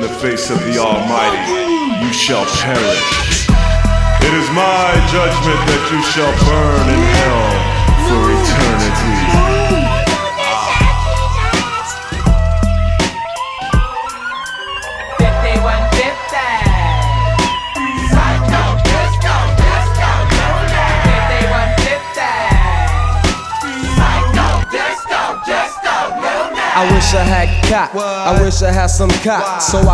the face of the Almighty, you shall perish. It is my judgment that you shall burn in hell for eternity. I wish I had cop, I wish I had some cop, so